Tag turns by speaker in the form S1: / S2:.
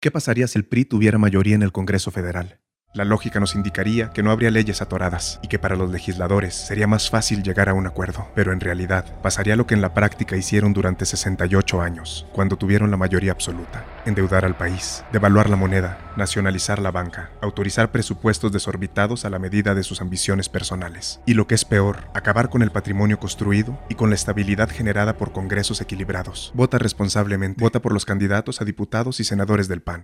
S1: ¿Qué pasaría si el PRI tuviera mayoría en el Congreso Federal? La lógica nos indicaría que no habría leyes atoradas y que para los legisladores sería más fácil llegar a un acuerdo, pero en realidad pasaría lo que en la práctica hicieron durante 68 años, cuando tuvieron la mayoría absoluta: endeudar al país, devaluar la moneda, nacionalizar la banca, autorizar presupuestos desorbitados a la medida de sus ambiciones personales. Y lo que es peor, acabar con el patrimonio construido y con la estabilidad generada por congresos equilibrados. Vota responsablemente, vota por los candidatos a diputados y senadores del PAN.